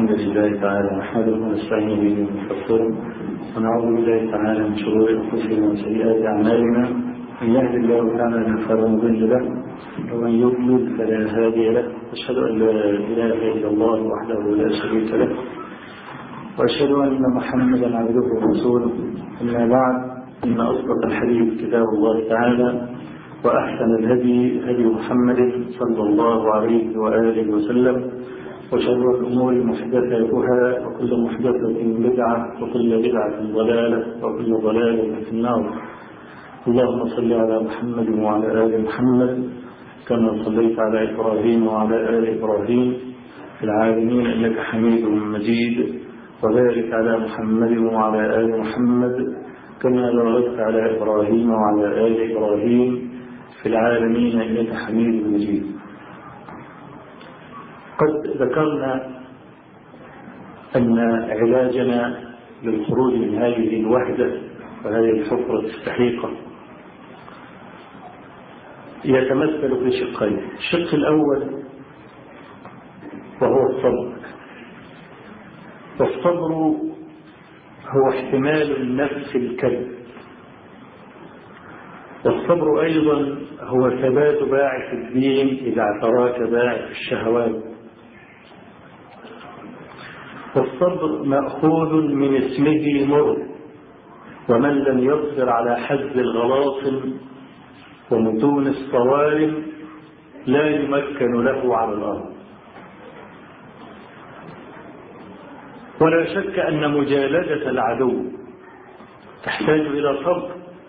الحمد لله تعالى نحمده ونستعين به ونستغفره ونعوذ بالله تعالى من شرور انفسنا وسيئات اعمالنا. من يهد الله تعالى فلا مضل له ومن يضلل فلا هادي له. اشهد ان لا اله الا الله وحده لا شريك له واشهد ان محمدا عبده ورسوله. اما بعد، ان اصدق الحديث كتاب الله تعالى واحسن الهدي هدي محمد صلى الله عليه واله وسلم، وشر الأمور محدثاتها وكل محدثة بدعة وكل بدعة ضلالة وكل ضلالة في النار. اللهم صل على محمد وعلى آل محمد كما صليت على إبراهيم وعلى آل إبراهيم في العالمين إنك حميد مجيد، وبارك على محمد وعلى آل محمد كما باركت على إبراهيم وعلى آل إبراهيم في العالمين إنك حميد مجيد. قد ذكرنا أن علاجنا للخروج من هذه الوحدة وهذه الحفرة السحيقة يتمثل في شقين. الشق الأول وهو الصبر، والصبر هو احتمال النفس الكذب، والصبر أيضا هو ثبات باعث الدين إذا اعتراك باعث الشهوات. والصبر مأخوذ من اسمه مر، ومن لم يصبر على حز الغلاصم ومتون الصوارم لا يمكن له على الأرض. ولا شك أن مجالدة العدو تحتاج إلى صبر،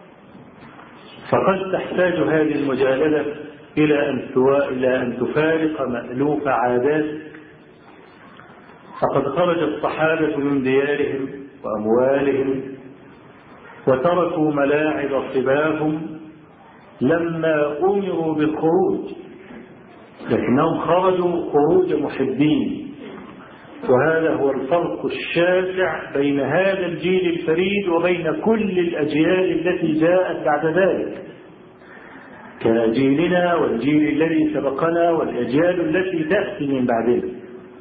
فقد تحتاج هذه المجالدة إلى أن تفارق مألوف عاداتك. فقد خرج الصحابة من ديارهم وأموالهم وتركوا ملاعب صباهم لما أمروا بالخروج، لكنهم خرجوا خروج محبين. وهذا هو الفرق الشاسع بين هذا الجيل الفريد وبين كل الأجيال التي جاءت بعد ذلك، كجيلنا والجيل الذي سبقنا والأجيال التي تأتي من بعدنا.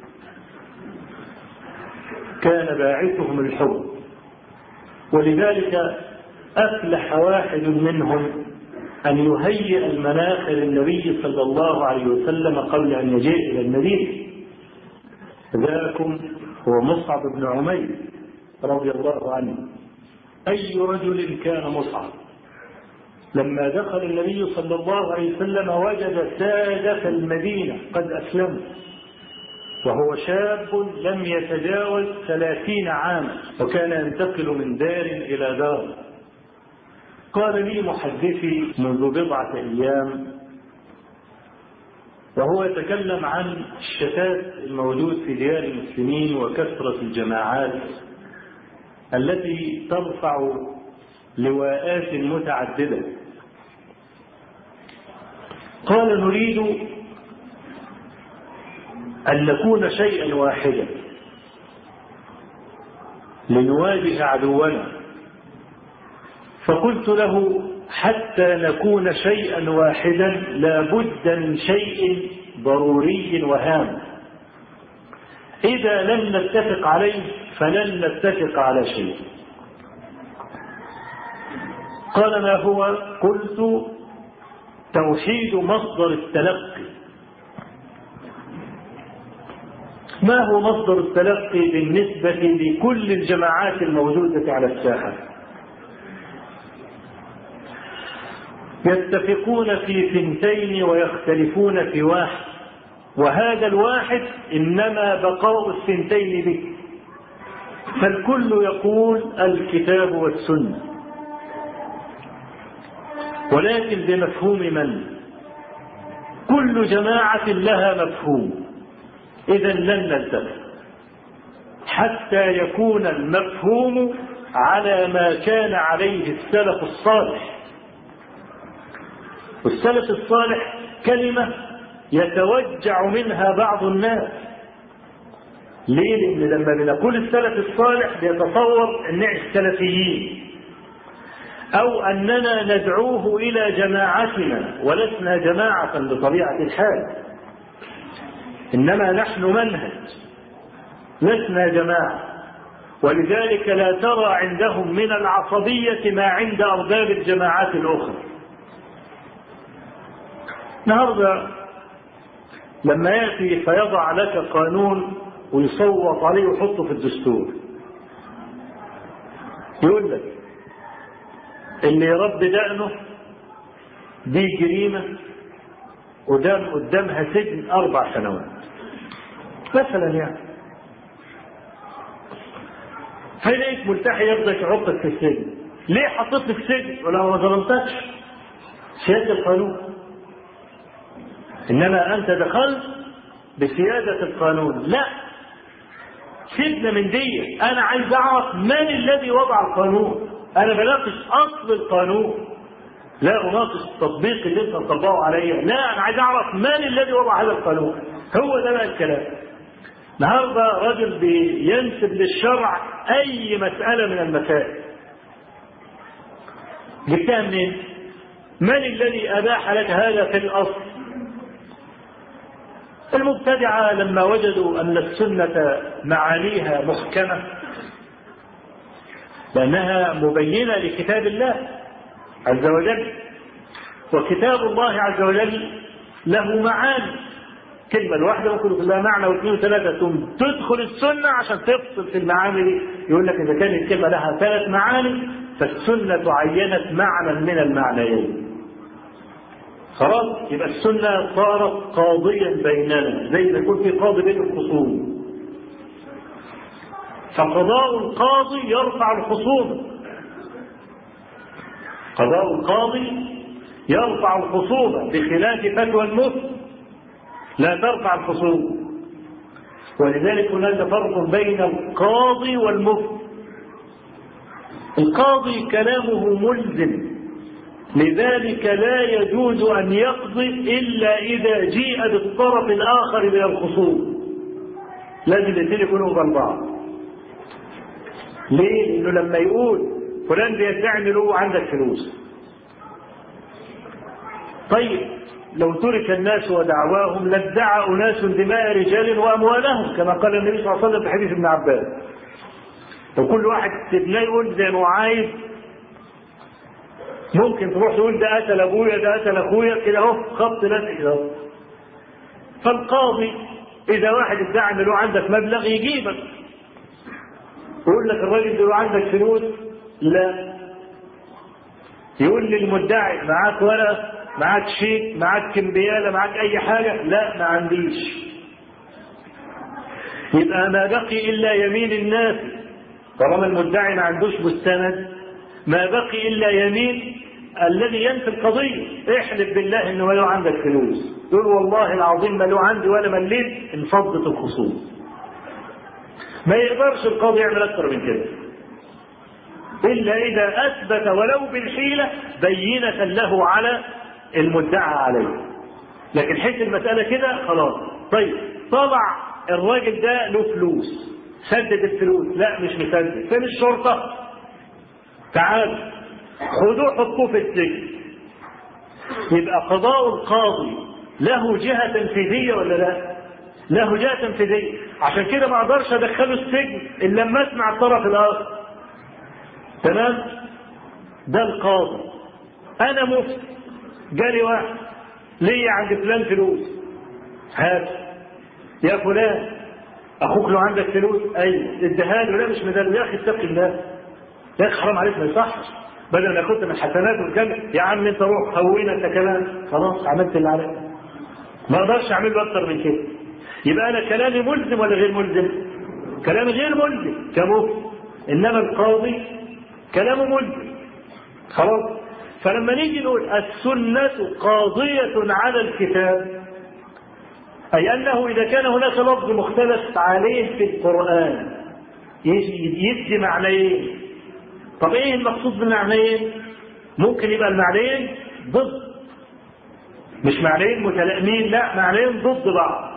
كان باعثهم الحب، ولذلك أفلح واحد منهم أن يهيئ المناخ للنبي صلى الله عليه وسلم قبل أن يجيء إلى المدينة. ذاكم هو مصعب بن عمير رضي الله عنه. أي رجل كان مصعب؟ لما دخل النبي صلى الله عليه وسلم وجد سادة المدينة قد أسلموا، وهو شاب لم يتجاوز 30 عاما، وكان ينتقل من دار إلى دار. قال لي محدثي منذ بضعة أيام وهو يتكلم عن الشتات الموجود في ديار المسلمين وكثرة الجماعات التي ترفع لواءات متعددة. قال نريد أن نكون شيئا واحدا لنواجه عدونا. فقلت له حتى نكون شيئا واحدا لا بد من شيء ضروري وهام، إذا لم نتفق عليه فلن نتفق على شيء. قال ما هو؟ قلت توحيد مصدر التلقي. ما هو مصدر التلقي بالنسبة لكل الجماعات الموجودة على الساحة؟ يتفقون في 2 ويختلفون في 1، وهذا الواحد إنما بقاء 2 به. فالكل يقول الكتاب والسنة، ولكن بمفهوم من؟ كل جماعة لها مفهوم، إذا لن نلتفت حتى يكون المفهوم على ما كان عليه السلف الصالح. والسلف الصالح كلمة يتوجع منها بعض الناس. ليه؟ لأن لما بنقول السلف الصالح بيتصور أن السلفيين، أو أننا ندعوه إلى جماعتنا، ولسنا جماعة بطبيعة الحال، إنما نحن منهج لسنا جماعة، ولذلك لا ترى عندهم من العصبية ما عند أرباب الجماعات الأخرى. النهارده لما يأتي فيضع لك قانون ويصوت عليه ويحطه في الدستور، يقول لك اللي يربي دقنه دي جريمة قدامها سجن 4 سنوات مثلا يعني. فيلاقيك ملتحي يبدأ يحطك في السجن. ليه حطيتني في السجن؟ ولو ما ظلمتكش سيادة القانون، إنما أنت دخلت بسيادة القانون. لا، سيبنا من دي. أنا عايز أعرف من الذي وضع القانون. أنا بناقش أصل القانون، لا أناقش التطبيق اللي أنت تطبقه عليا. لا، أنا عايز أعرف من الذي وضع هذا القانون. هو ده بقى الكلام. النهارده راجل بينسب للشرع أي مسألة من المسائل. جبتها منين؟ من الذي أباح لك هذا في الأصل؟ المبتدعة لما وجدوا أن السنة معانيها محكمة لأنها مبينة لكتاب الله عز وجل، وكتاب الله عز وجل له معاني. كلمة الواحدة ممكن يكون لها معنى واثنين وثلاثة، ثم تدخل السنة عشان تفصل في المعاني دي. يقول لك إذا كانت الكلمة لها 3 معاني فالسنة عينت معنى من المعنيين. خلاص، يبقى السنة صارت قاضيا بيننا، زي ما يكون في قاضي بين الخصوم. فقضاء القاضي يرفع الخصومة. قضاء القاضي يرفع الخصومة بخلاف فتوى المفتي لا ترفع الخصومة. ولذلك هناك فرق بين القاضي والمفتي. القاضي كلامه ملزم، لذلك لا يجوز أن يقضي إلا إذا جيء بالطرف الآخر من الخصوم. لازم الاثنين يكونوا جنب بعض. ليه؟ لأنه لما يقول فلان بيدعي إن له عندك فلوس، طيب لو ترك الناس ودعواهم لادعى أناس دماء رجال وأموالهم، كما قال النبي صلى الله عليه وسلم في حديث ابن عباس. وكل واحد تبناه يقول زي ما هو عايز. ممكن تروح تقول ده قتل ابويا، ده قتل اخويا، كده اهو خط لزق كده. فالقاضي اذا واحد ادعى ان له عندك مبلغ يجيبك يقول لك الراجل ده له عندك فلوس، لا، يقول للمدعي معاك ورقه، معاك شيك، معاك كمبياله، معاك اي حاجه؟ لا، ما عنديش. يبقى ما بقي الا يمين الناس. طالما المدعي ما عندوش مستند ما بقي إلا يمين الذي ينفي القضية. احلف بالله إنه ما له عندك فلوس، تقول والله العظيم ما له عندي ولا مليت، انفضت الخصوم. ما يقدرش القاضي يعمل أكثر من كده إلا إذا أثبت ولو بالحيلة بينة له على المدعى عليه. لكن حيث المسألة كده خلاص. طيب طلع الراجل ده له فلوس، سدد الفلوس، لا مش مسدد، فين الشرطة؟ تعال خذوه حطوه في السجن. يبقى قضاء القاضي له جهة تنفيذية ولا لا؟ له جهة تنفيذية. عشان كده ما اقدرش ادخله السجن الا لما اسمع الطرف الاخر. تمام؟ ده القاضي. انا مفتي، جالي واحد ليا عند فلان فلوس، هات يا فلان اخوك له عندك فلوس، ايوه اديها له. لا مش مدلل، يا اخي اتق الله، يا اخي حرام عليك، ما يصحش. بدل ما كنت من حسنات وكذا، يا عم انت روح هوينا انت كمان، خلاص عملت اللي عليك. ما اقدرش اعمل له اكتر من كده. يبقى انا كلامي ملزم ولا غير ملزم؟ كلامي غير ملزم كمفتي، انما القاضي كلامه ملزم. خلاص. فلما نيجي نقول السنة قاضية على الكتاب، اي انه اذا كان هناك لفظ مختلف عليه في القرآن يدي معنيين. طب ايه المقصود بالمعنيين؟ ممكن يبقى المعنيين ضد، مش معنيين متلائمين، لا معنيين ضد بعض.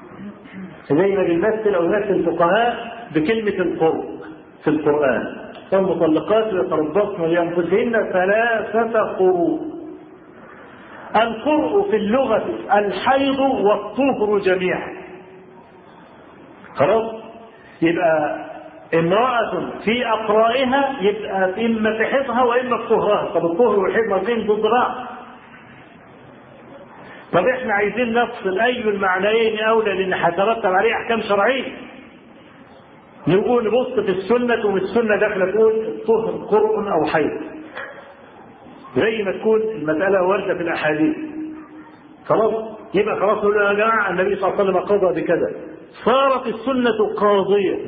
زي ما بيمثل او يمثل الفقهاء بكلمة القرء في القرآن، والمطلقات يتربصن لأنفسهن 3 قروء. القرء في اللغة الحيض والطهر جميعا. خلاص؟ يبقى امرأة في أقرائها يبقى إما في حيضها وإما في طهرها. طب الطهر والحيض مرتين ضد بعض. طب احنا عايزين نفصل أي المعنيين أولى لأن هيترتب عليه أحكام شرعية. نقول نبص في السنة والسنة داخلة تقول الطهر قرء أو حيض زي ما تكون المسألة واردة في الأحاديث. خلاص يبقى خلاص نقول يا جماعة النبي صلى الله عليه وسلم قضى بكذا، صارت السنة قاضية.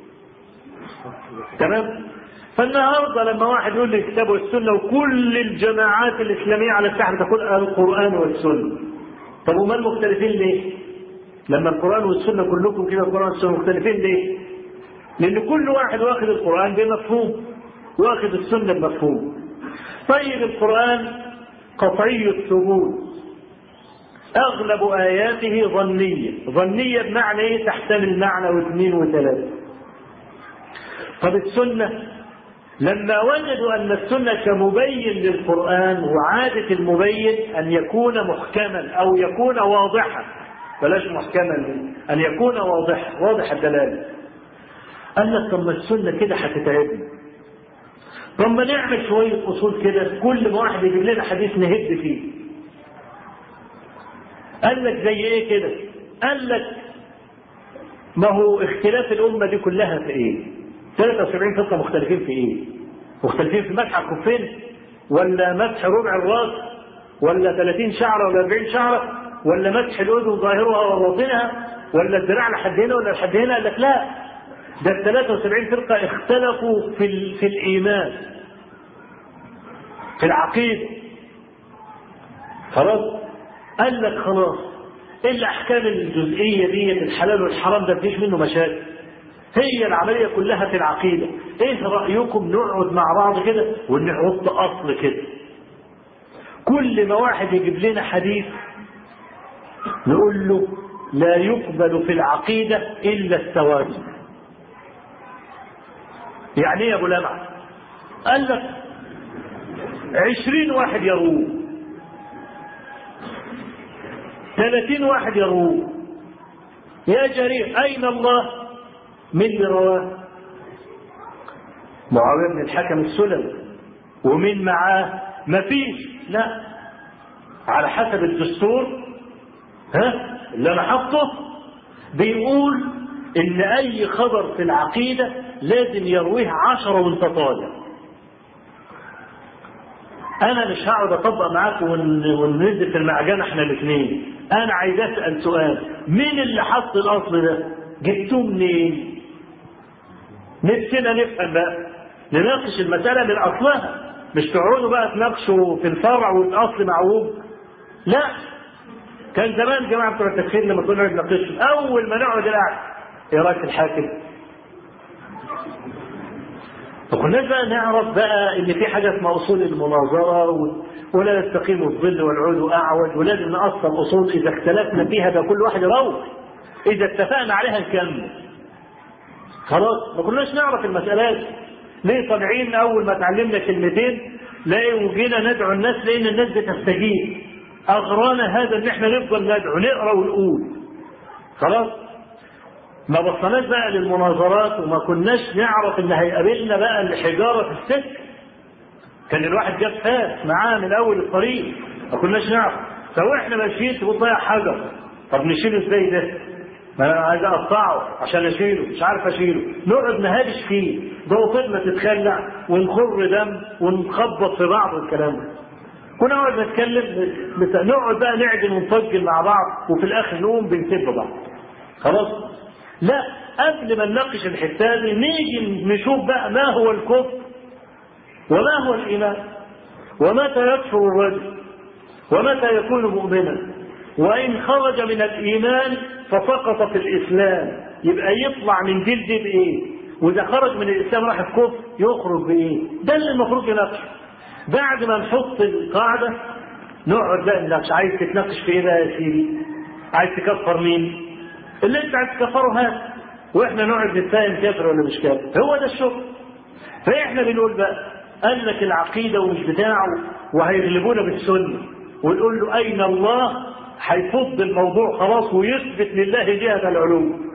تمام. فالنهارده لما واحد يقول لي الكتاب والسنة وكل الجماعات الإسلامية على الساحة تقول القرآن والسنة، طب وما المختلفين ليه؟ لما القرآن والسنة كلكم كده القرآن والسنة مختلفين ليه؟ لأن كل واحد واخد القرآن بمفهوم واخد السنة بمفهوم. طيب القرآن قطعي الثبوت، أغلب آياته ظنية. ظنية بمعنى إيه؟ تحتمل معنى واثنين وثلاثة. طب السنة لما وجدوا أن السنة كمبين للقرآن، وعادة المبين أن يكون محكما أو يكون واضحا، بلاش محكما، أن يكون واضح الدلالة، قال لك طب ما السنة كده هتتعبنا، طب ما نعمل شوية أصول كده كل ما واحد يجيب لنا حديث نهد فيه. قال لك زي إيه كده؟ قال لك ما هو اختلاف الأمة دي كلها في إيه؟ 73 فرقة مختلفين في ايه؟ مختلفين في مسح الخفين ولا مسح ربع الراس ولا 30 شعرة ولا 40 شعرة ولا مسح الأذن ظاهرها وباطنها ولا الذراع لحد هنا ولا لحد هنا؟ قال لك لا، ده ال 73 فرقة اختلفوا في الإيمان، في العقيدة. خلاص قال لك خلاص الأحكام الجزئية دي الحلال والحرام ده مفيش منه مشاكل، هي العملية كلها في العقيدة. ايه رأيكم نقعد مع بعض كده ونحط أصل كده، كل ما واحد يجيب لنا حديث نقول له لا يقبل في العقيدة إلا التواتر. يعني ايه يا ابو لمعة؟ قال لك 20 واحد يروه، 30 واحد يروه، يا جرير أين الله؟ من اللي رواه؟ معاوية بن الحكم السلمي. ومن معاه؟ مفيش. لا، على حسب الدستور اللي انا حاطه بيقول ان اي خبر في العقيدة لازم يرويه 10 وانت طالع. انا مش هقعد اطبق معاك وننزل في المعجنة احنا الاثنين. انا عايز اسأل سؤال، مين اللي حط الاصل ده؟ جبتوه منين؟ نفسنا نفهم بقى، نناقش المسألة من أصلها، مش تقعدوا بقى تناقشوا في الفرع والأصل معوج. لا، كان زمان جماعة بتوع التفسير لما كنا نناقش أول ما نقعد القعدة إيه رأيك الحاكم؟ فكناش بقى نعرف بقى إن في حاجة اسمها أصول المناظرة ولا يستقيم الظل والعود أعوج، ولازم نأصل أصول إذا اختلفنا فيها ده كل واحد يروح، إذا اتفقنا عليها نكمل. خلاص ما كناش نعرف المسألات. ليه طالعين أول ما تعلمنا كلمتين لاقي وجينا ندعو الناس لأن الناس بتستجيب، أغرانا هذا إن إحنا نفضل ندعو نقرأ ونقول. خلاص ما بصناش بقى للمناظرات، وما كناش نعرف إن هيقابلنا بقى الحجارة في السكة. كان الواحد جاب فاس معاه من أول الطريق، ما كناش نعرف. فإحنا ماشيين تقول ضيع حجر، طب نشيله إزاي ده؟ ما انا عايز اقطعه عشان اشيله، مش عارف اشيله، نقعد نهابش فيه، ضوافرنا تتخلع ونخر دم ونخبط في بعض والكلام ده. كنا نقعد نتكلم، نقعد بقى نعدل ونفجل مع بعض، وفي الاخر نقوم بنسب بعض. خلاص؟ لا، قبل ما نناقش الحته دي نيجي نشوف بقى ما هو الكفر وما هو الايمان، ومتى يكفر الرجل ومتى يكون مؤمنا، وإن خرج من الإيمان فسقط في الإسلام، يبقى يطلع من جلد بإيه؟ وإذا خرج من الإسلام راح الكفر يخرج بإيه؟ ده اللي المفروض يناقش. بعد ما نحط القاعدة نقعد بقى نناقش. عايز تتناقش في إيه بقى يا سيدي؟ عايز تكفر مين؟ اللي أنت عايز تكفره هات، وإحنا نقعد نتفاهم كافر ولا مش كافر. هو ده الشغل. فإحنا بنقول بقى قال لك العقيدة ومش بتاعه وهيغلبونا بالسنة، ونقول له أين الله؟ هيفض الموضوع خلاص ويثبت لله جهة العلو.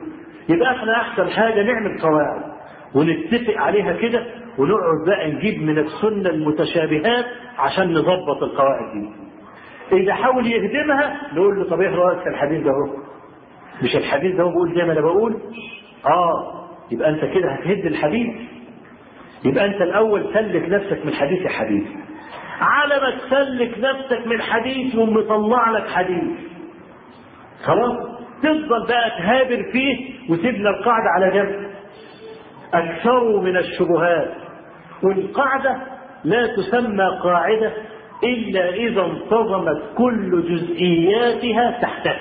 يبقى احنا احسن حاجة نعمل قواعد ونتفق عليها كده، ونقعد بقى نجيب من السنة المتشابهات عشان نضبط القواعد دي. إذا حاول يهدمها نقول له طب ايه رأيك في الحديث ده؟ مش الحديث ده بقول زي ما انا بقول؟ يبقى انت كده هتهد الحديث. يبقى انت الاول سلك نفسك من حديث حديث، على ما تسلك نفسك من حديث ومطلع لك حديث خلاص تفضل بقى تهابر فيه وتبنى القاعدة على جنب. أكثروا من الشبهات، والقاعدة لا تسمى قاعدة إلا إذا انتظمت كل جزئياتها تحتها.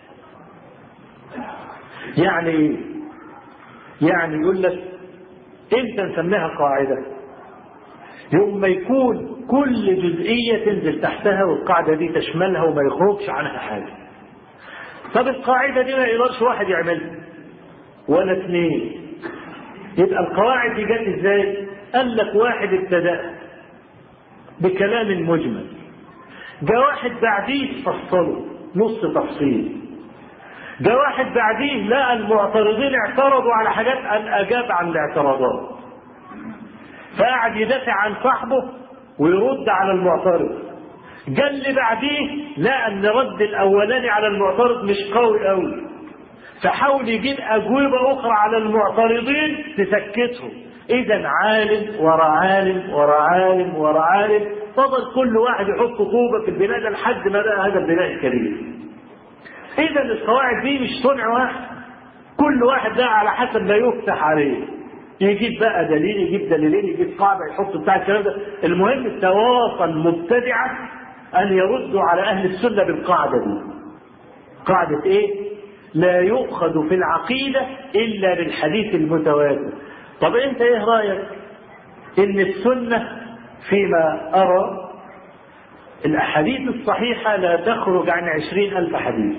يعني يقول لك امتى نسميها قاعدة؟ يوم ما يكون كل جزئية تنزل تحتها والقاعدة دي تشملها وما يخرجش عنها حاجة. طب القاعدة دي ما يقدرش واحد يعملها ولا اثنين، يبقى القواعد دي جت ازاي؟ قال لك واحد ابتدأ بكلام مجمل، جاء واحد بعديه فصله نص تفصيل، جاء واحد بعديه لقى المعترضين اعترضوا على حاجات أن أجاب عن الاعتراضات، فقعد يدافع عن صاحبه ويرد على المعترض. جاء اللي بعديه لقى ان رد الاولاني على المعترض مش قوي قوي، فحاول يجيب اجوبه اخرى على المعترضين تسكتهم. اذا عالم ورا عالم ورا عالم ورا عالم، فضل كل واحد يحط طوبه في البناء ده لحد ما بقى هذا البناء الكبير. اذا القواعد دي مش صنع واحد، كل واحد ده على حسب ما يفتح عليه، يجيب بقى دليل، يجيب دليلين، يجيب قاعده يحط بتاع الكلام ده. المهم تواصل المبتدعه ان يردوا على اهل السنه بالقاعده دي. قاعده ايه؟ لا يؤخذ في العقيده الا بالحديث المتواتر. طب انت ايه رايك ان السنه فيما ارى الاحاديث الصحيحه لا تخرج عن 20,000 حديث؟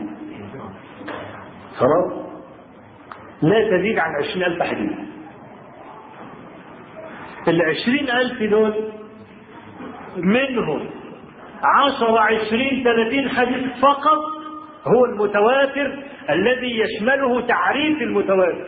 خلاص، لا تزيد عن 20,000 حديث. 20,000 دول منهم 10 20 30 حديث فقط هو المتواتر الذي يشمله تعريف المتواتر.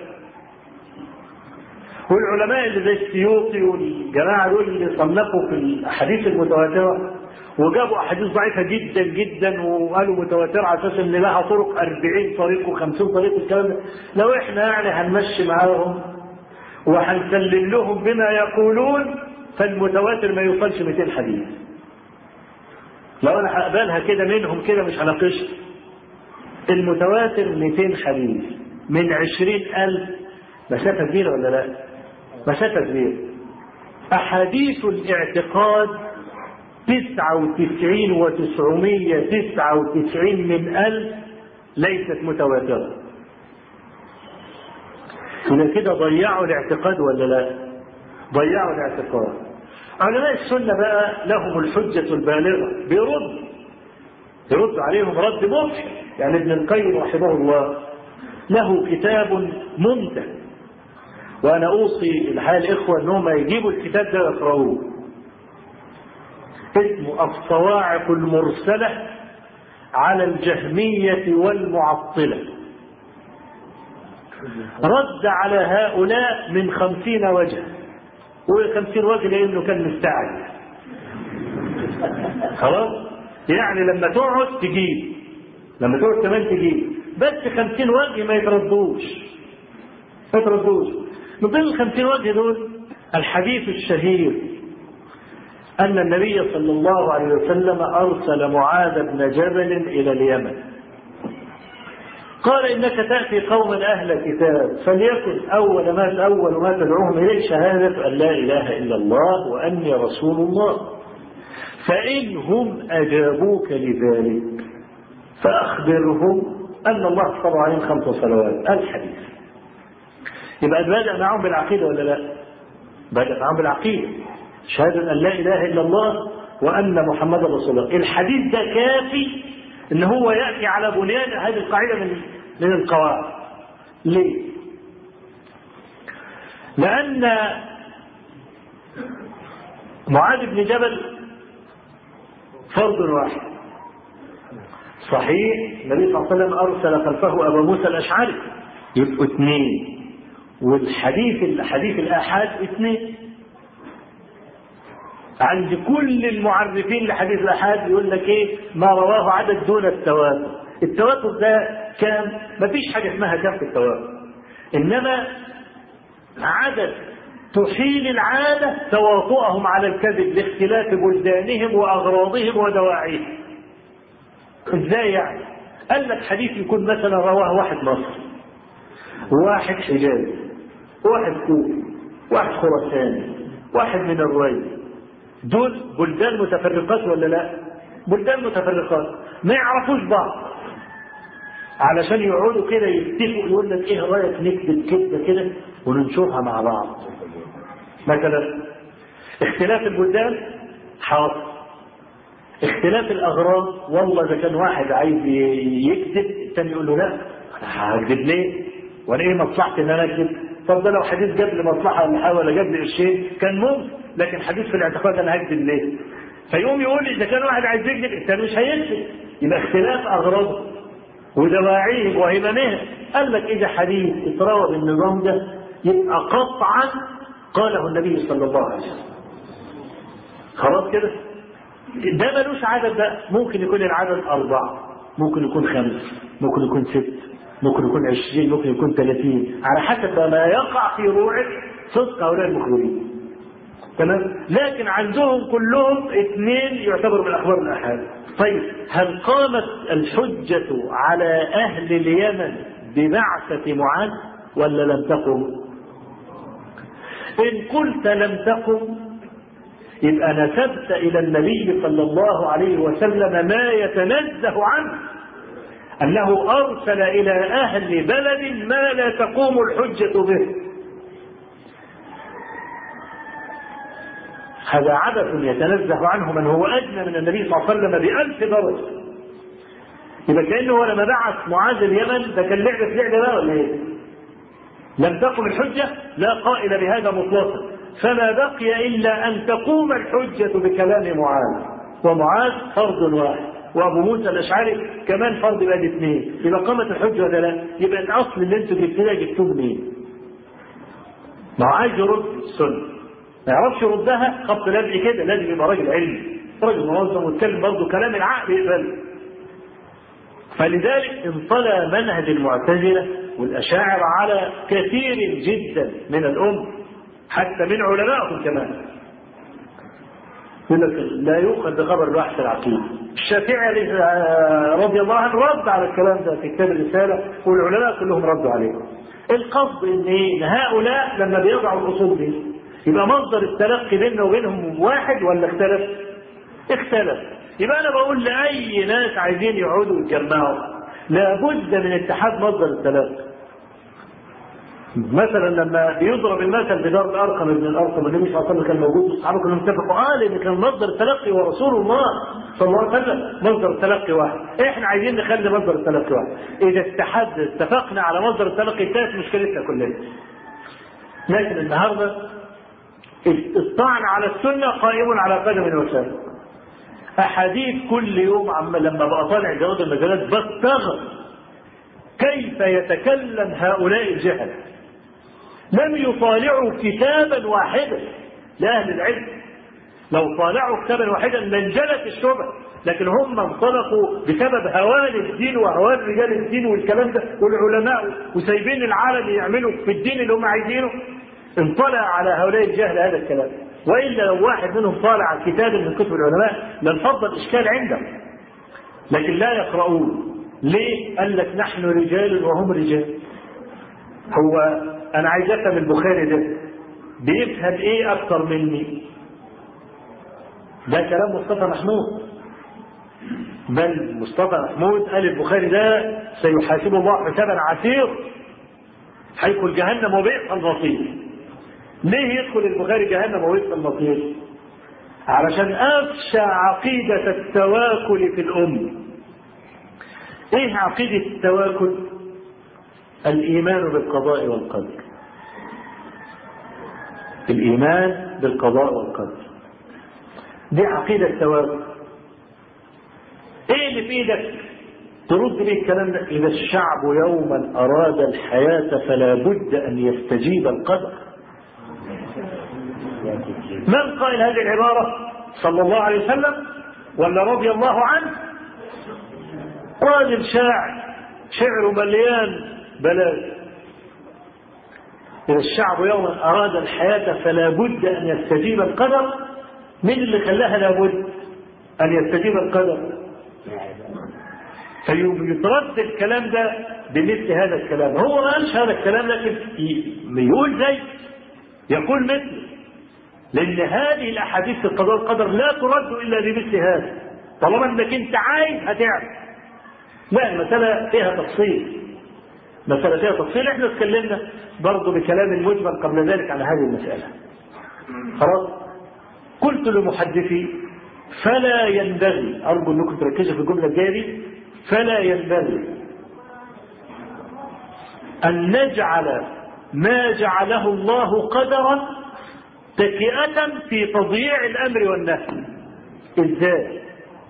والعلماء اللي زي السيوطي والجماعه دول اللي صنفوا في الاحاديث المتواتره وجابوا احاديث ضعيفه جدا جدا وقالوا متواتره على اساس ان لها طرق 40 طريق و50 طريق والكلام ده، لو احنا يعني هنمشي معاهم وهنسلم لهم بما يقولون فالمتواتر ما يوصلش 200 حديث. لو انا هقبلها كده منهم كده مش هناقشها. المتواتر 200 حديث من 20,000، مسافة كبيرة ولا لا؟ مسافة كبيرة. أحاديث الاعتقاد 99 و999 من 1000 ليست متواترة. إذا كده ضيعوا الاعتقاد ولا لا؟ ضيعوا الاعتقاد. علماء السنة بقى لهم الحجة البالغة، يرد عليهم رد ممتع. يعني ابن القيم رحمه الله له كتاب ممتع، وأنا أوصي الحال الإخوة أنهم يجيبوا الكتاب ده ويقرأوه، اسمه الصواعق المرسلة على الجهمية والمعطلة. رد على هؤلاء من 50 وجه، و50 وجه لأنه كان مستعد. خلاص، يعني لما تقعد تجيب، لما تقعد كمان تجيب، بس 50 وجه ما يتردوش. من ضمن 50 وجه دول الحديث الشهير أن النبي صلى الله عليه وسلم أرسل معاذ بن جبل إلى اليمن، قال إنك تأتي قوما أهل كتاب فليكن أول ما تدعوهم إليه شهادة أن لا إله إلا الله وأني رسول الله، فإنهم أجابوك لذلك فأخبرهم أن الله افترض عليهم 5 صلوات. الحديث يبقى بدأ معهم بالعقيدة ولا لا؟ بدأ معهم بالعقيدة، شهادة أن لا إله إلا الله وأن محمد رسول الله. الحديث ده كافي إن هو يأتي على بنيان هذه القاعدة من القواعد. ليه؟ لأن معاذ بن جبل فرد واحد صحيح. النبي صلى الله عليه وسلم أرسل خلفه أبا موسى الأشعري يبقوا 2، والحديث الآحاد 2. عند كل المعرفين لحديث الآحاد يقول لك ايه؟ ما رواه عدد دون التواتر. التواتر ده كام؟ مفيش حاجة اسمها كام في التواتر، إنما عدد تحيل العادة تواطؤهم على الكذب لاختلاف بلدانهم وأغراضهم ودواعيهم. ازاي يعني؟ قال لك حديث يكون مثلا رواه واحد مصر، واحد حجازي، واحد كوفي، واحد خراساني، واحد من الري. دول بلدان متفرقات ولا لا؟ بلدان متفرقات، ما يعرفوش بعض، علشان يقعدوا كده يتفقوا يقول لك ايه رايك نكتب كده كده وننشرها مع بعض. مثلا اختلاف البلدان حاصل، اختلاف الاغراض، والله اذا كان واحد عايز يكذب الثاني يقول له لا انا هكذب ليه؟ وانا ايه مصلحتي ان انا اكذب؟ طب ده لو حديث جاب لي مصلحه ولا حاجه ولا جاب لي قرشين كان ممكن، لكن حديث في الاعتقاد انا هكذب ليه؟ فيقوم يقول اذا كان واحد عايز يكذب الثاني مش هيكذب، يبقى اختلاف اغراض ودواعيهم وهممهم. قال لك اذا حديث اتروى بالنظام ده يبقى قطعا قاله النبي صلى الله عليه وسلم. خلاص كده؟ ده ملوش عدد بقى، ممكن يكون العدد 4، ممكن يكون 5، ممكن يكون 6، ممكن يكون 20، ممكن يكون 30، على حسب ما يقع في روعه صدق هؤلاء المخبرين. تمام؟ لكن عندهم كلهم 2 يعتبروا من اخبار الاحاد. طيب هل قامت الحجة على أهل اليمن ببعثة معاذ ولا لم تقم؟ إن قلت لم تقم يبقى نسبت إلى النبي صلى الله عليه وسلم ما يتنزه عنه، أنه أرسل إلى أهل بلد ما لا تقوم الحجة به. هذا عبث يتنزه عنه من هو أدنى من النبي صلى الله عليه وسلم ب1000 درجة. يبقى كأنه لما بعث معاذ اليمن ده كان لعبة بقى ولا ايه؟ لم تقم الحجة؟ لا قائل بهذا مطلقا، فما بقي إلا أن تقوم الحجة بكلام معاذ، ومعاذ فرد واحد، وأبو موسى الأشعري كمان فرد بقى 2، يبقى قامت الحجة ولا لا؟ يبقى الأصل اللي أنتوا جبتوه منين؟ ما هو عايز يرد السنة ما يعرفش يردها خط لزق كده، لازم يبقى راجل علمي، راجل منظم ويتكلم برضه كلام العقل يقبل. فلذلك انطلى منهج المعتزلة والأشاعرة على كثير جدا من الأمة، حتى من علمائهم كمان. يقول لك لا يؤخذ بخبر الواحد العقيدة. الشافعي رضي الله عنه رد على الكلام ده في كتاب الرسالة، والعلماء كلهم ردوا عليه. القصد ان هؤلاء لما بيضعوا الأصول دي يبقى مصدر التلقي بيننا وبينهم واحد ولا اختلف؟ اختلف. يبقى انا بقول لاي ناس عايزين يقعدوا يتجمعوا لابد من اتحاد مصدر التلقي. مثلا لما بيضرب المثل بدار الارقم ابن الارقم، النبي صلى الله عليه وسلم كان موجود واصحابه كانوا اتفقوا لان كان مصدر التلقي ورسول الله صلى الله عليه وسلم مصدر التلقي واحد. احنا عايزين نخلي مصدر التلقي واحد. اذا اتفقنا على مصدر التلقي كانت مشكلتنا كلنا. لكن النهارده الطعن على السنة قائم على قدم وساق. أحاديث كل يوم لما بقى طالع جواد المجالات بستغرب كيف يتكلم هؤلاء الجهل. لم يطالعوا كتابا واحدا لأهل العلم، لو طالعوا كتابا واحدا لانجلت الشبهة، لكن هم انطلقوا بسبب هوان الدين وهوان رجال الدين والكلام ده والعلماء، وسايبين العالم يعملوا في الدين اللي هم عايزينه. انطلع على هؤلاء الجهل هذا الكلام، وإلا لو واحد منهم طالع على كتاب من كتب العلماء لانفض الإشكال عندهم، لكن لا يقرؤون. ليه؟ قال لك نحن رجال وهم رجال. هو أنا عايز أفهم البخاري ده بيفهم إيه أكثر مني؟ ده كلام مصطفى محمود، بل مصطفى محمود قال البخاري ده سيحاسبه الله حسابا عسير، هيدخل جهنم وبئس المصير. ليه يدخل البخاري جهنم وبئس المصير؟ علشان أفشى عقيدة التواكل في الأمة. إيه عقيدة التواكل؟ الإيمان بالقضاء والقدر. الإيمان بالقضاء والقدر دي عقيدة التواكل. إيه اللي في إيدك؟ ترد به الكلام ده؟ إذا الشعب يوما أراد الحياة فلا بد أن يستجيب القدر. من قال هذه العبارة؟ صلى الله عليه وسلم ولا رضي الله عنه؟ راجل شاعر، شعره مليان بلاغ. إذا الشعب يوما أراد الحياة فلا بد أن يستجيب القدر. من اللي خلاها لابد أن يستجيب القدر؟ فيترد الكلام ده بمثل هذا الكلام. هو ما قالش هذا الكلام، لكن يقول زي يقول مثل، لأن هذه الأحاديث في القضاء والقدر لا ترد إلا بمثل هذا. طالما أنك أنت عايز هتعمل. لا، المسألة فيها تفصيل، مسألة فيها تفصيل. احنا اتكلمنا برضه بكلام المجمل قبل ذلك على هذه المسألة. خلاص. قلت لمحدثي فلا ينبغي، أرجو أنكم تركزوا في الجملة الجاية دي، فلا ينبغي أن نجعل ما جعله الله قدرا تكئة في تضييع الأمر والنهي. إزاي؟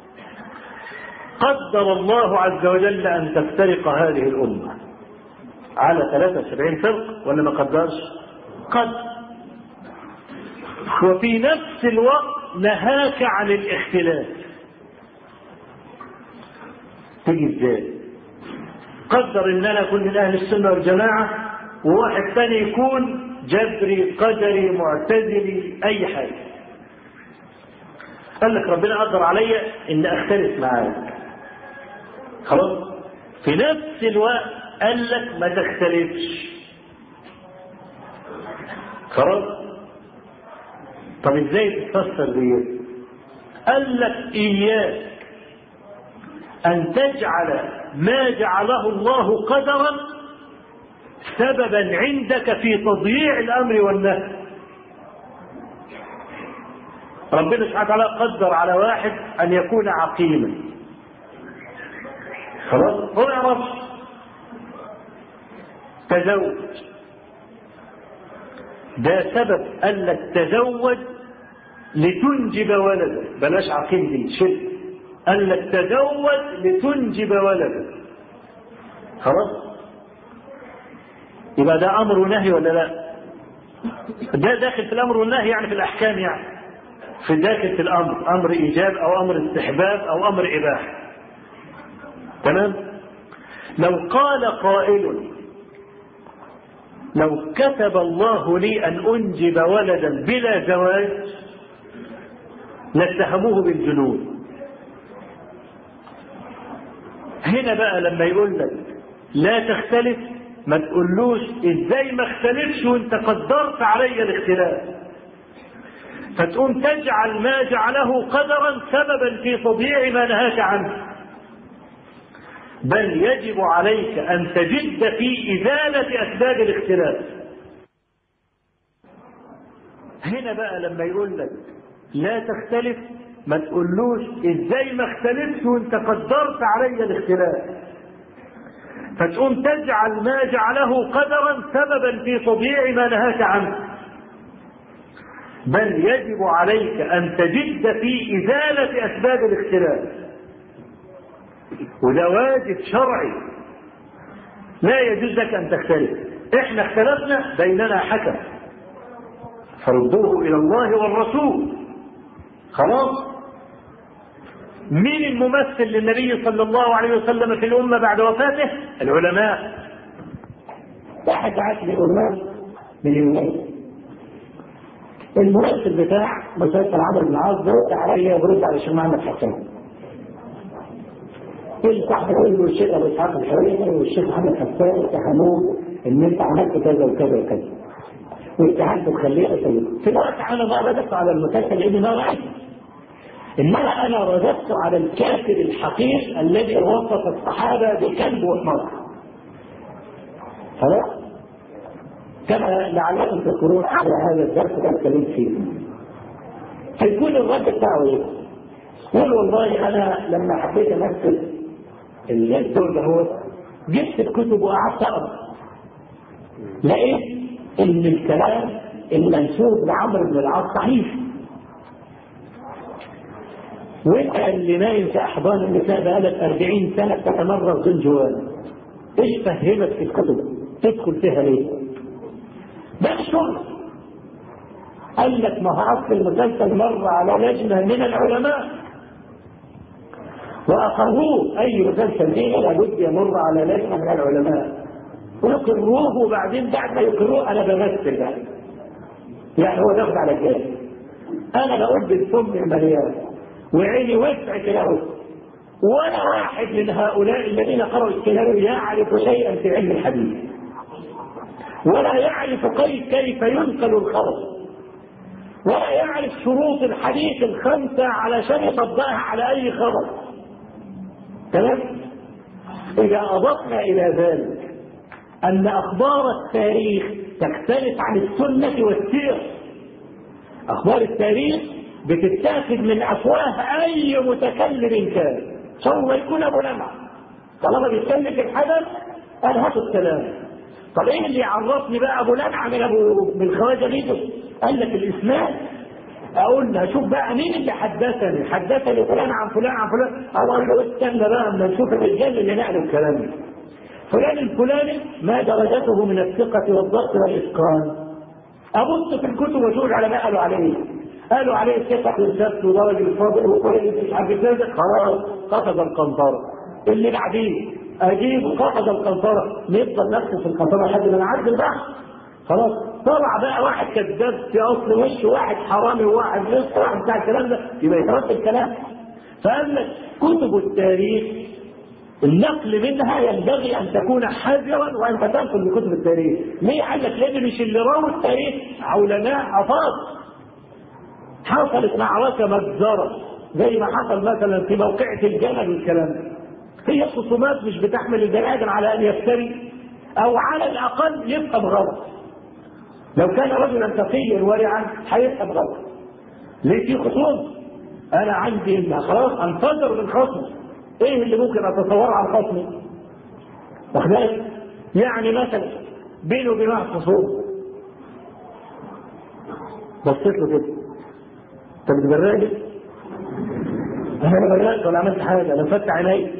قدر الله عز وجل أن تفترق هذه الأمة على 73 فرق ولا ما قدرش؟ قدر. وفي نفس الوقت نهاك عن الاختلاف. تيجي ازاي؟ قدر ان انا اكون من اهل السنه والجماعه وواحد ثاني يكون جبري قدري معتزلي اي حاجه. قال لك ربنا قدر عليا ان اختلف معاك. خلاص؟ في نفس الوقت قال لك ما تختلفش. خلاص؟ طب ازاي تفسر دي؟ قال لك اياك ان تجعل ما جعله الله قدرا سببا عندك في تضييع الامر والنهي. ربنا سبحانه وتعالى قدر على واحد ان يكون عقيما. خلاص؟ هو ما يعرفش. تزوج. ده سبب قال لك تزوج لتنجب ولدا. بلاش عقيم دي شد. قال لك تزوج لتنجب ولدا. خلاص؟ يبقى ده امر ونهي ولا لا؟ ده داخل في الامر والنهي، يعني في الاحكام، يعني في داخل في الامر، امر ايجاب او امر استحباب او امر اباحه. تمام؟ لو قال قائل لو كتب الله لي ان انجب ولدا بلا زواج لاتهموه بالجنون. هنا بقى لما يقول لك لا تختلف ما تقولوش ازاي ما اختلفش وانت قدرت علي الاختلاف، فتقوم تجعل ما جعله قدرا سببا في تضييع ما نهاك عنه. بل يجب عليك ان تجد في ازالة اسباب الاختلاف. هنا بقى لما يقول لك لا تختلف ما تقولوش ازاي ما اختلفش وانت قدرت علي الاختلاف، فتقوم تجعل ما جعله قدرا سببا في تضييع ما نهاك عنه. بل يجب عليك ان تجد في ازالة اسباب الاختلاف، وده واجب شرعي. لا يجوز لك ان تختلف. احنا اختلفنا بيننا حكم فردوه الى الله والرسول. خلاص؟ مين الممثل للنبي صلى الله عليه وسلم في الامه بعد وفاته؟ العلماء. واحد عاش للعلماء من الناس. الممثل بتاع مسلسل عمرو بن العاص ده عليا برد على الشيخ محمد حسان. الصحفي يقول له الشيخ ابو اسحاق الحويني والشيخ محمد حسان اتهموه ان انت عملت كذا وكذا وكذا واتهمته بخليه اسير. في الوقت انا ما رددت على المسلسل لاني ما رايت، انما انا رددت على الكافر الحقير الذي وصف الصحابه بكلب وحمار. خلاص؟ كما لعلكم تذكرون على هذا الدرس اللي اتكلمت فيه. هيكون الرد بتاعه ايه؟ قول والله انا لما حبيت امثل الدور ده هو جبت الكتب وقعدت اقرا، لقيت ان الكلام المنسوب لعمرو بن العاص صحيح. وانت اللي نايم في احضان النساء بقالك 40 سنه تتمرغ زنجوان، ايش فهمك في الكتب؟ تدخل فيها ليه؟ ده الشغل. قال لك ما هو في المسلسل مر على لجنه من العلماء واقروه. اي مسلسل فيه لابد يمر على لجنه من العلماء ويقروه، وبعدين بعد ما يقروه انا بمثل بقى. يعني هو داخل على كده، انا بقول بالفم المليان وعيني وسعت له، ولا واحد من هؤلاء الذين قرأوا السيناريو يعرف شيئا في علم الحديث، ولا يعرف كيف ينقل الخبر، ولا يعرف شروط الحديث الخمسة علشان يطبقها على أي خبر. تمام؟ إذا أضفنا إلى ذلك أن أخبار التاريخ تختلف عن السنة والسير. أخبار التاريخ بتتاخذ من أفواه أي متكلم كان، سوى يكون أبو لمع، طالما بيتكلم في الحدث أنا هاخد الكلام. طب إيه اللي يعرفني بقى أبو لمع من الخواجة ليده؟ قال لك الإسلام. أقول له شوف بقى مين اللي حدثني فلان عن فلان عن فلان. أقول له استنى بقى أما نشوف الرجال اللي نقلوا الكلام ده. فلان الفلاني ما درجته من الثقة والضبط والإتقان. أبص في الكتب واشوف العلماء قالوا عليه ثقة وثبت ودرجة الفضل وكل مش عارف ازاي، خلاص قفز القنطرة. اللي بعديه أجيب قفز القنطرة، نفضل نفسه في القنطرة لحد ما نعدي البحر. خلاص طلع بقى واحد كذاب في أصل وشه، واحد حرامي وواحد نص واحد بتاع الكلام ده، يبقى يترتب الكلام. فقال لك كتب التاريخ النقل منها ينبغي أن تكون حذرا وأن تنقل من كتب التاريخ. ليه؟ قال لك لأن مش اللي رووا التاريخ علماء عفاظ. حصلت معركة مجزرة زي ما حصل مثلا في موقعة الجمل والكلام ده، هي خصومات مش بتحمل البني آدم على أن يفتري أو على الأقل يبقى بغلط. لو كان رجلا تقيا ورعا هيبقى بغلط. ليه؟ في خصوم أنا عندي خلاص أنتظر من خصمي. ايه اللي ممكن اتصوره عن خصمي؟ واخدالك؟ يعني مثلا بينه وبين واحد خصوم، بصيت له كده، انت بتبرقني؟ انا ما برقتش ولا عملت حاجه، انا مفتح عيني.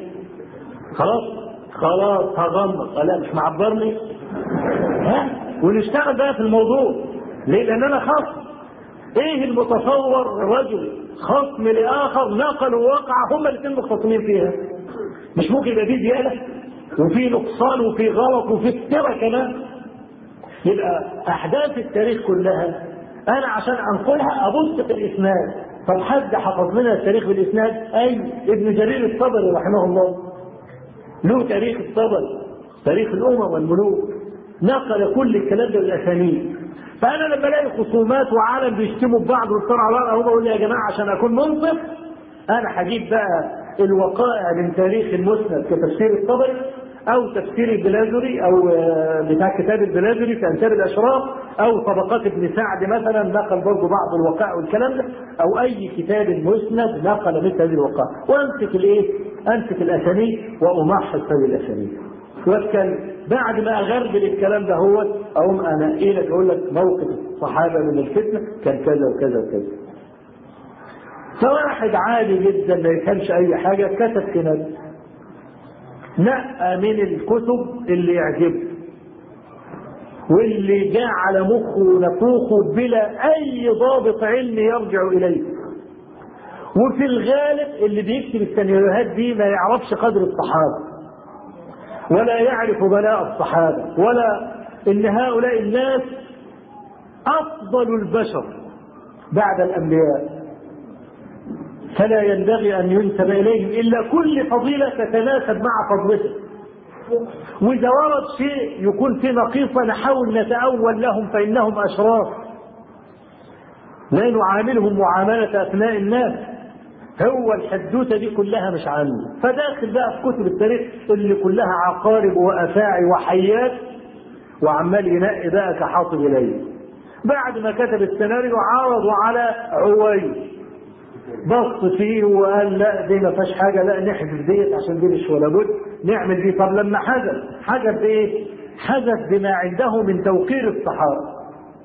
خلاص هغمض. لا مش معبرني. ونشتغل بقى في الموضوع. ليه؟ لان انا خصم. ايه المتصور؟ رجل خصم لاخر نقل ووقع هما الاثنين مختصمين فيها. مش ممكن يبقى فيه زياده وفي نقصان وفي غلط وفي افتراء كمان. يبقى احداث التاريخ كلها انا عشان انقلها ابص في الاسناد. طب حد حفظ لنا التاريخ بالاسناد؟ اي ابن جرير الطبري رحمه الله له تاريخ الطبري، تاريخ الامم والملوك، نقل كل الكلام ده بالاسانيد. فانا لما الاقي خصومات وعالم بيشتموا ببعض ويصطرعوا على الارض، اقول يا جماعه عشان اكون منصف انا هجيب بقى الوقائع من تاريخ المسند كتفسير الطبري او تفسير البلازري او بتاع كتاب البلازري في انساب الاشراف او طبقات ابن سعد مثلا نقل برضه بعض الوقائع والكلام ده، او اي كتاب مسند نقل مثل هذه الوقائع، وامسك امسك الاسانيد وامحص هذه الاسانيد. وكان بعد ما اغربل الكلام ده هو اقوم انا لك اقول لك موقف الصحابه من الفتنه كان كذا وكذا وكذا. فواحد عادي جدا ما يفهمش اي حاجه كتب كده، نقى من الكتب اللي يعجبه واللي جاء على مخه ونفوخه بلا اي ضابط علمي يرجع اليه. وفي الغالب اللي بيكتب السيناريوهات دي ما يعرفش قدر الصحابه ولا يعرف بلاء الصحابة، ولا إن هؤلاء الناس أفضل البشر بعد الأنبياء، فلا ينبغي أن ينسب إليهم إلا كل فضيلة تتناسب مع فضلته. وإذا ورد شيء يكون فيه نقيصة نحاول نتأول لهم فإنهم أشراف، لا نعاملهم معاملة أثناء الناس. هو الحدوته دي كلها مش عنه، فداخل بقى في كتب التاريخ اللي كلها عقارب وافاعي وحيات وعمال ينقي بقى كحاطب اليه. بعد ما كتب السيناريو عرضوا على عويل، بص فيه وقال لا دي ما فيهاش حاجه، لا نحذف ديت عشان دي مش ولا بد نعمل دي. طب لما حذف بايه؟ حذف بما عنده من توقير الصحابه.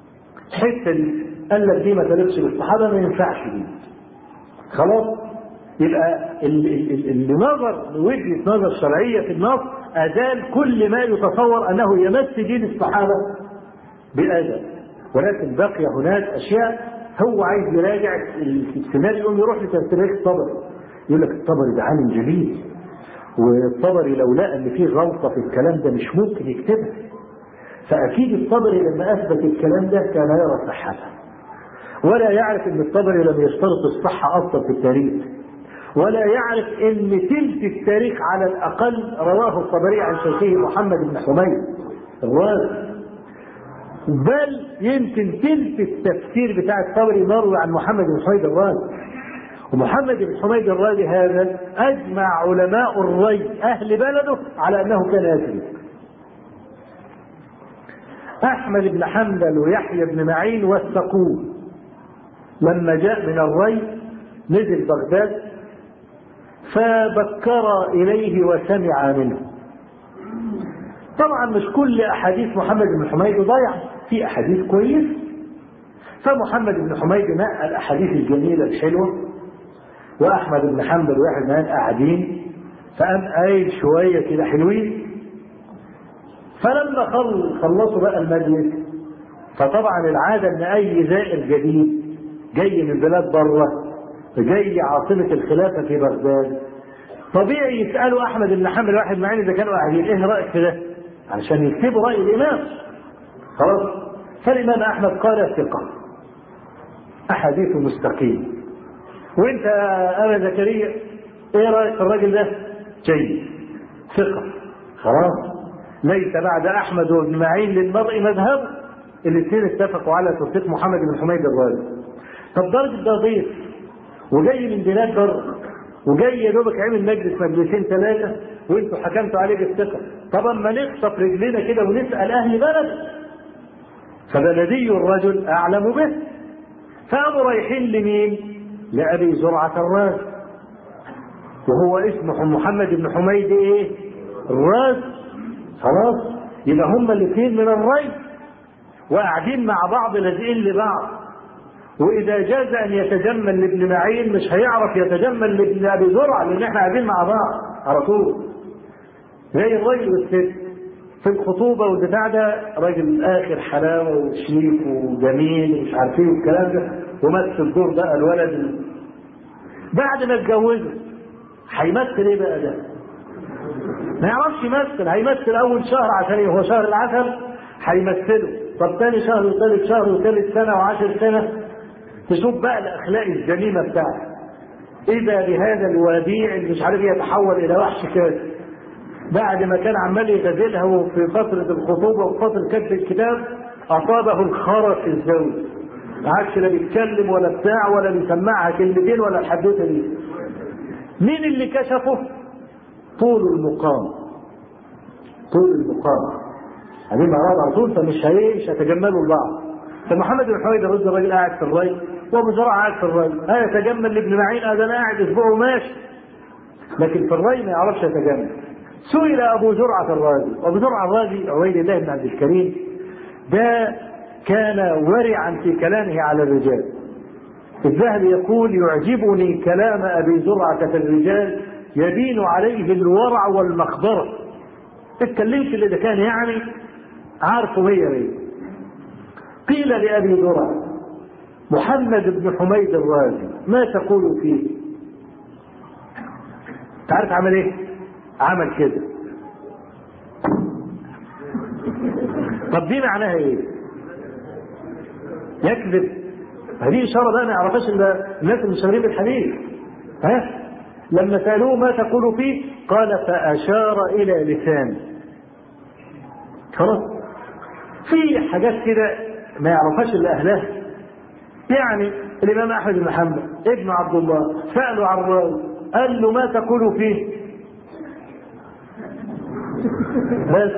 الحته دي قال لك دي ما تليقش بالصحابه ما ينفعش دي. خلاص يبقى اللي نظر وجهة نظر شرعية في النص أزال كل ما يتصور أنه يمس دين الصحابة بأذى، ولكن بقي هناك أشياء هو عايز يراجع السيناريو، يقوم يروح لتاريخ الطبري، يقول لك الطبري ده عالم جليل، والطبري لو لقى ان فيه غلطه في الكلام ده مش ممكن يكتبها، فاكيد الطبري لما اثبت الكلام ده كان يرى صحته، ولا يعرف ان الطبري لم يشترط الصحه اصلا في التاريخ، ولا يعرف ان تلك التاريخ على الاقل رواه الطبري عن شيخه محمد بن حميد الرازي، بل يمكن تلك التفسير بتاع الطبري مروي عن محمد بن حميد الرازي. ومحمد بن حميد الرازي هذا اجمع علماء الري اهل بلده على انه كان يكذب. احمد بن حنبل ويحيى بن معين وثقوه لما جاء من الري، نزل بغداد فبكر اليه وسمع منه. طبعا مش كل احاديث محمد بن حميد ضيعه، في احاديث كويس، فمحمد بن حميد نقى الاحاديث الجميله الحلوه، واحمد بن حنبل ويحيى بن معين قاعدين، فقام قايل شويه كده حلوين. فلما خلصوا بقى المجلس، فطبعا العاده ان اي زائر جديد جاي من بلاد بره، جاي عاصمه الخلافه في بغداد، طبيعي يسالوا احمد بن حنبل ويحيى بن معين اذا كانوا قاعدين ايه رايك في ده؟ علشان يكتبوا راي الامام. خلاص، فالامام احمد قال ثقه، احاديثه مستقيمه. وانت يا ابا زكريا ايه رايك في الراجل ده؟ جيد، ثقه. خلاص، ليس بعد احمد وابن معين للمرء مذهب، الاثنين اتفقوا على تصديق محمد بن حميد الرازي. طب درجه ده ضيف وجاي من بلاد بره، وجاي يا دوبك عمل مجلسين ثلاثه وانتوا حكمتوا عليه بالثقه، طب اما نخطف رجلنا كده ونسال اهل بلد، فبلدي الرجل اعلم به. فقاموا رايحين لمين؟ لابي زرعه الرازي، وهو اسمه محمد بن حميد ايه؟ الرازي. خلاص، يبقى هما الاثنين من الري وقاعدين مع بعض لازقين لبعض، واذا جاز ان يتجمل لابن معين مش هيعرف يتجمل لابن ابي زرعه، لان احنا قاعدين مع بعض على طول. زي الراجل والست في الخطوبه والبتاع ده، راجل اخر حلاوه وشيك وجميل ومش عارف ايه والكلام ده، ومثل الدور بقى الولد. بعد ما اتجوزه هيمثل ايه بقى ده؟ ما يعرفش يمثل، هيمثل اول شهر عشان هو شهر العسل هيمثله، طب ثاني شهر وثالث شهر وثالث سنه و10 سنه، تشوف بقى الاخلاق الذميمه بتاعته. اذا بهذا الوديع اللي مش عارف يتحول الى وحش كده، بعد ما كان عمال يغزلها في فتره الخطوبه وفي فتره كتب الكتاب، اصابه الخرس الزوجي، ما عادش لا بيتكلم ولا بتاع ولا بيسمعها كلمتين ولا الحدوته دي. مين اللي كشفه؟ طول المقام، طول المقام، قاعدين مع بعض على طول، فمش هيتجملوا لبعض. فمحمد بن حميد الراجل قاعد في الري، وابو زرعه قاعد في الري، يتجمل لابن معين انا قاعد اسبوع وماشي، لكن في الري ما يعرفش يتجمل. سئل ابو زرعه الرازي، ابو زرعه الرازي عبيد الله بن عبد الكريم ده كان ورعا في كلامه على الرجال. الذهبي يقول يعجبني كلام ابي زرعه في الرجال يبين عليه الورع والمخبره. اتكلمت اللي ده كان يعني عارفه مية. قيل لابي زرعه محمد بن حميد الرازي ما تقول فيه؟ تعرف عمل ايه؟ عمل كده. طب دي معناها ايه؟ يكذب. هذه اشاره بقى ما يعرفهاش الا الناس المشهورين بالحديث. لما سالوه ما تقول فيه؟ قال فاشار الى لسانه. خلاص، في حاجات كده ما يعرفهاش الا اهلها. يعني الامام احمد بن حنبل ابن عبد الله سالوا عن الراوي، قال له ما تقول فيه؟ بس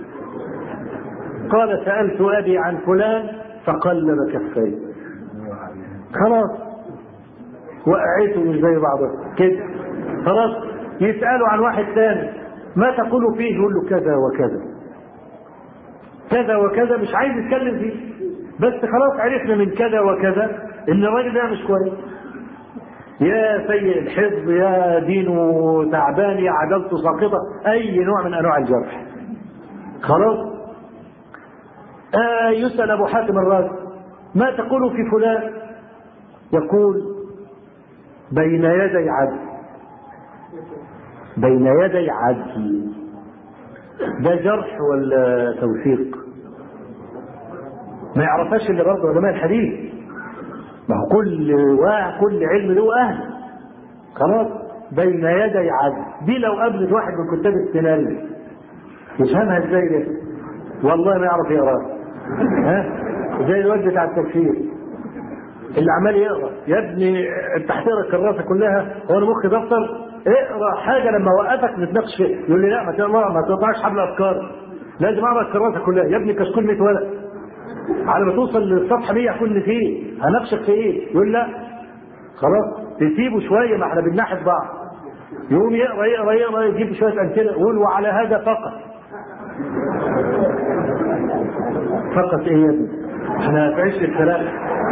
قال سالت ابي عن فلان فقلب كفيه. خلاص، وقعته مش زي بعضها كده. خلاص، يسالوا عن واحد ثاني ما تقول فيه؟ يقول له كذا وكذا كذا وكذا، مش عايز يتكلم فيه، بس خلاص عرفنا من كذا وكذا ان الراجل ده مش كويس. يا سيء الحفظ، يا دينه تعبان، يا عجلته ساقطة، أي نوع من أنواع الجرح. خلاص. يسأل أبو حاتم الرازي ما تقول في فلان؟ يقول بين يدي عدل. بين يدي عدل ده جرح ولا توثيق؟ ما يعرفهاش اللي برضه علماء الحديث. ما هو كل علم له أهل. خلاص. بين يدي عدل دي لو قابلت واحد من كتاب السيناريو يفهمها ازاي ده؟ والله ما يعرف يقراها. زي الواد بتاع التفسير اللي عمال يقرا. يا ابني انت هتقرا الكراسه كلها؟ هو انا مخي دفتر؟ اقرا حاجه لما اوقفك نتناقش فيها. يقول لي لا ما تقطعش حبل افكار، لازم اقرا الكراسه كلها. يا ابني كشكول 100 ورق، على ما توصل للصفحه 100 هكون فيه هناقشك في ايه؟ يقول لا خلاص تسيبه شويه، ما احنا بنناحد بعض. يقوم يقرا يجيب شويه امثله يقول وعلى هذا فقط. فقط ايه يا ابني؟ احنا في عيش الكلام.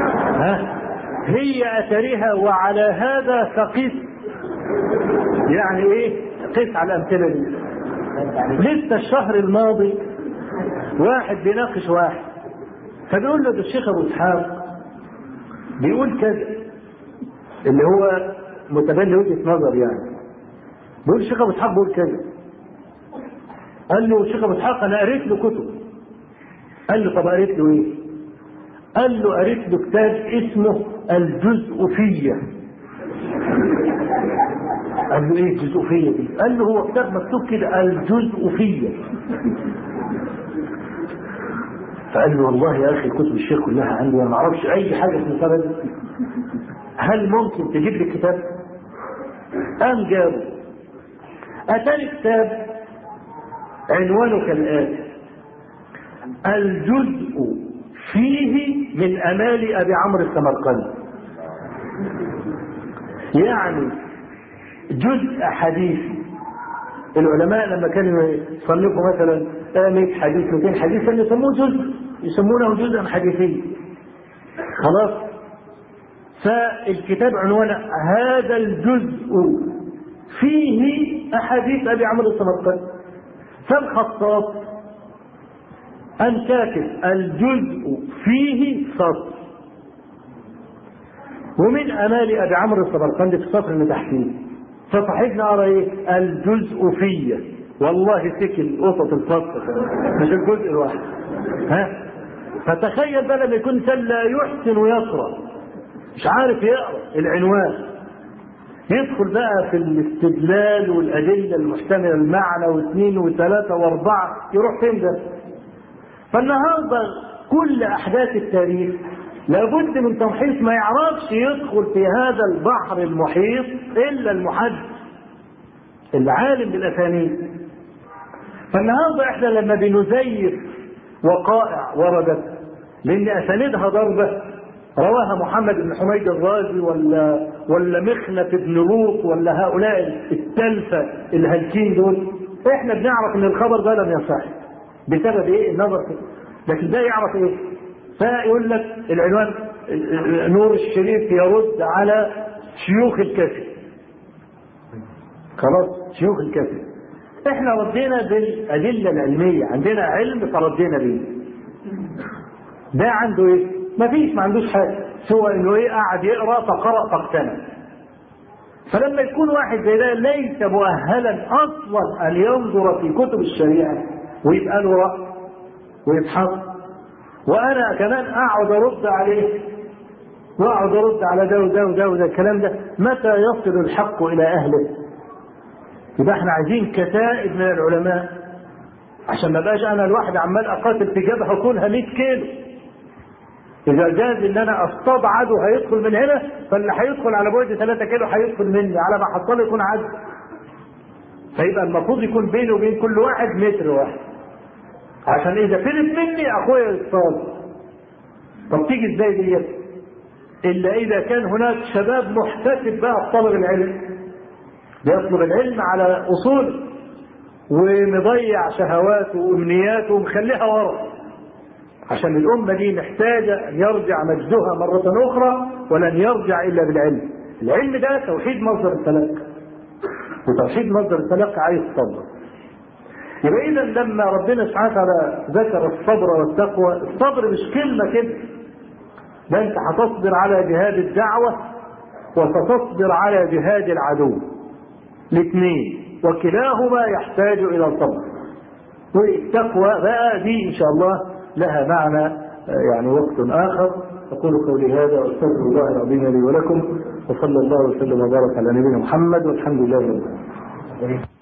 هي اثرها وعلى هذا فقيس. يعني ايه قيس على الامثله دي؟ لسه الشهر الماضي واحد بيناقش واحد فبيقول له ده الشيخ ابو اسحاق بيقول كذا، اللي هو متبني وجهه نظر يعني. بيقول الشيخ ابو اسحاق بيقول كذا. قال له الشيخ ابو اسحاق انا قريت له كتب. قال له طب قريت له ايه؟ قال له قريت له كتاب اسمه الجزء-فية. قال له ايه الجزء-فية دي؟ قال له هو كتاب مكتوب كده الجزء-فية. فقال له والله يا اخي كتب الشيخ كلها عندي ما اعرفش اي حاجه في المسألة دي، هل ممكن تجيب لي الكتاب؟ قام جابه. اتاني كتاب عنوانه كالآتي: الجزء فيه من امال ابي عمرو السمرقندي. يعني جزء حديثي. العلماء لما كانوا يصنفوا مثلا 100 حديث 200 حديث كانوا يسموه جزء، يسمونه جزءا حديثيا. خلاص. فالكتاب عنوانه هذا الجزء فيه احاديث ابي عمرو السمرقندي. فالخطاب أن كاتب الجزء فيه سطر، ومن أمال أبي عمرو السمرقندي في السطر اللي تحتيه. فصاحبنا قرا ايه؟ الجزء فيه. والله سكن قطط السطر مش الجزء الواحد. فتخيل بقى لما يكون إنسان لا يحسن ويقرا مش عارف يقرا العنوان، يدخل بقى في الاستدلال والأدلة المحتملة المعنى واثنين وثلاثة واربعة، يروح فين ده؟ فالنهارده كل احداث التاريخ لابد من تمحيص. ما يعرفش يدخل في هذا البحر المحيط الا المحدث العالم بالاسانيد. فالنهارده احنا لما بنزيف وقائع وردت لان اسانيدها ضربه، رواها محمد بن حميد الرازي ولا مخنف بن لوط ولا هؤلاء التلفه الهالكين دول، احنا بنعرف ان الخبر ده لم يصح بسبب ايه؟ النظر فيه. لكن ده يعرف ايه؟ فيقول لك العنوان نور الشريف يرد على شيوخ الكافر. خلاص شيوخ الكافر. احنا ردينا بالادله العلميه، عندنا علم فردينا بيه. ده عنده ايه؟ ما عندوش حاجه سوى انه ايه؟ قاعد يقرا فقرأ فاقتنع. فلما يكون واحد زي ده ليس مؤهلا اصلا ان ينظر في كتب الشريعه ويبقى له رأي ويبحث، وانا كمان اقعد ارد عليه واقعد ارد على ده وده وده وده الكلام ده، متى يصل الحق الى اهله؟ يبقى احنا عايزين كتائب من العلماء عشان ما بقاش انا الواحد عمال اقاتل في جبهه كلها 100 كيلو. اذا جاز ان انا اصطاد عدو هيدخل من هنا، فاللي هيدخل على بعد 3 كيلو هيدخل مني على ما حصل يكون عدو. فيبقى المفروض يكون بيني وبين كل واحد متر واحد، عشان اذا فلت مني اخويا يصطاد. طب تيجي ازاي ديت؟ الا اذا كان هناك شباب محتسب بقى بطلب العلم، بيطلب العلم على اصول ومضيع شهواته وامنياته ومخليها ورا، عشان الامه دي محتاجه ان يرجع مجدها مره اخرى، ولن يرجع الا بالعلم. العلم ده توحيد مصدر التلقي، وتوحيد مصدر التلقي عايز صبر. يبقى إذا لما ربنا سبحانه وتعالى ذكر الصبر والتقوى، الصبر مش كلمة كده، ده أنت هتصبر على جهاد الدعوة وستصبر على جهاد العدو، الاثنين وكلاهما يحتاج إلى صبر. والتقوى بقى دي إن شاء الله لها معنى يعني وقت آخر. أقول قولي هذا وأستغفر الله العظيم لي ولكم، وصلى الله وسلم وبارك على نبينا محمد، والحمد لله رب العالمين.